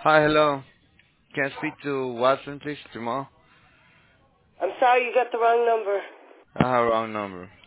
Hi, hello. Can I speak to Watson, please, Jamal? I'm sorry, you got the wrong number. I have a wrong number.